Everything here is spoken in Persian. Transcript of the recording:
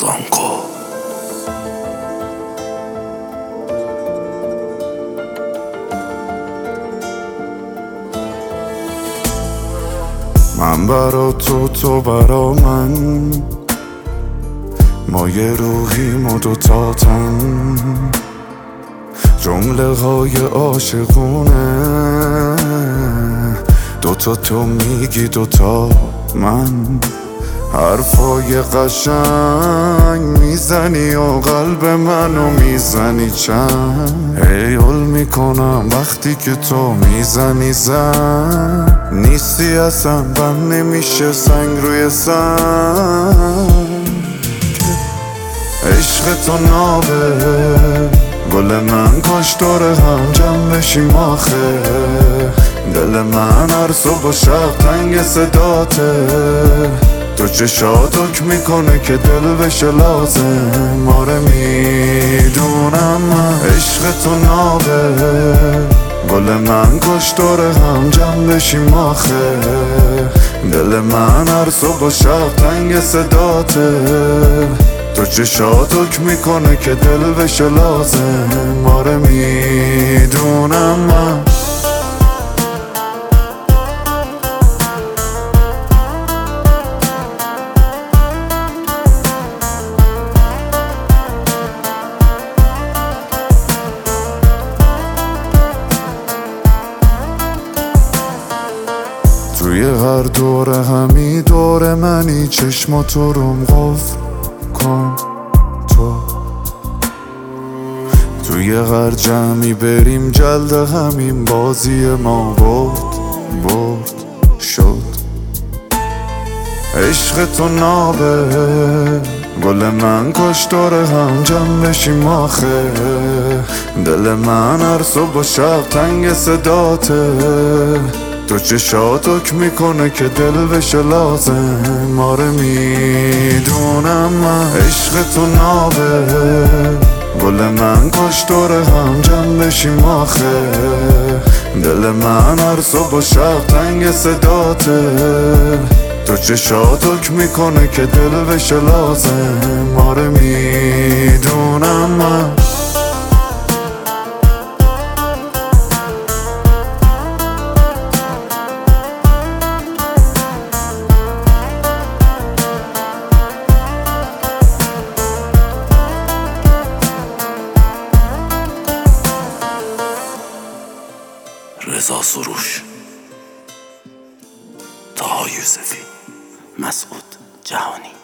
زانکو. من برا تو برا من، ما یه روحیم و دوتا تن، جمله های عاشقونه، دوتا تو میگی دوتا من، حرفای قشنگ میزنی و قلب منو میزنی چند، هیول میکنم وقتی که تو میزنی زن، نیستی اصلا بند نمیشه سنگ روی سنگ، عشق تو نابه گل من، کاش دور هم جمع بشیم آخه، دل من هر صبح و شب تنگ صداته، تو چشات حکم میکنه که دل بشه لازم، آره میدونم من عشق تو نابه گل من، کاش دور هم جمع بشیم آخه، دل من هر صبح و شب تنگ صداته، تو چشات حکم میکنه که دل بشه لازم، آره میدونم من. توی هر دوره همی دور منی، چشماتو روم قفل کن تو، توی هر جمعی بریم جلد همین، بازی ما برد شد، عشق تو نابه گل من، کاش دور هم جمع بشیم آخه، دل من هر صبح و شب تنگ صداته، تو چشات حکم میکنه که دل بشه لازم، آره میدونم من عشق تو نابه گل من، کاش دور هم جمع بشیم آخه، دل من هر صبح و شب تنگ صداته، تو چشات حکم میکنه که دل بشه لازم، آره میدونم من. رضا سروش، طه یوسفی، مسعود جهانی.